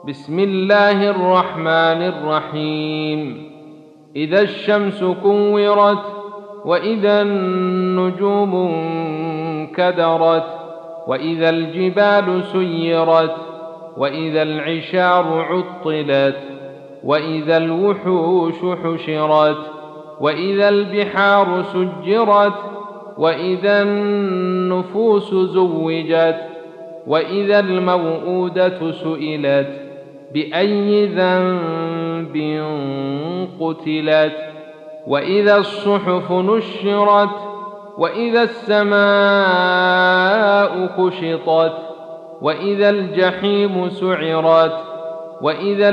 بسم الله الرحمن الرحيم. إذا الشمس كورت وإذا النجوم انكدرت وإذا الجبال سيرت وإذا العشار عطلت وإذا الوحوش حشرت وإذا البحار سجرت وإذا النفوس زوجت وإذا الموءودة سئلت بأي ذنب قتلت وإذا الصحف نشرت وإذا السماء كشطت وإذا الجحيم سعرت وإذا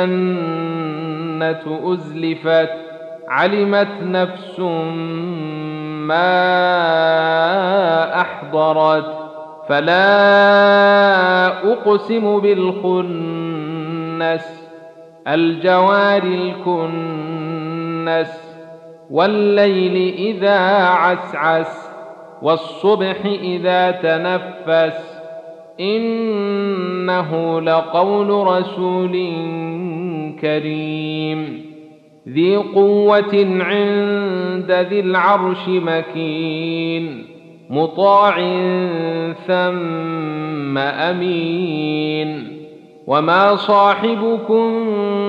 الجنة أزلفت علمت نفس ما أحضرت فلا أقسم بالخنس الجوار الكنس والليل إذا عسعس والصبح إذا تنفس إنه لقول رسول كريم ذي قوة عند ذي العرش مكين مطاع ثم أمين وما صاحبكم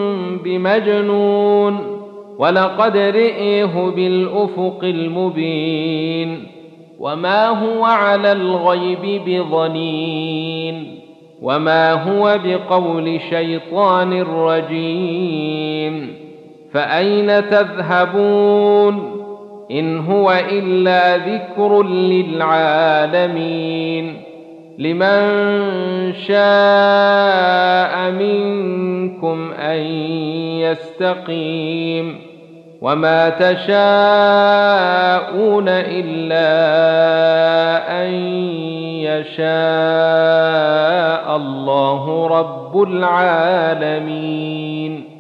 بمجنون ولقد رئيه بالأفق المبين وما هو على الغيب بضنين وما هو بقول شيطان رجيم فأين تذهبون إن هو إلا ذكر للعالمين لمن شاء منكم أن يستقيم وما تشاءون إلا أن يشاء الله رب العالمين.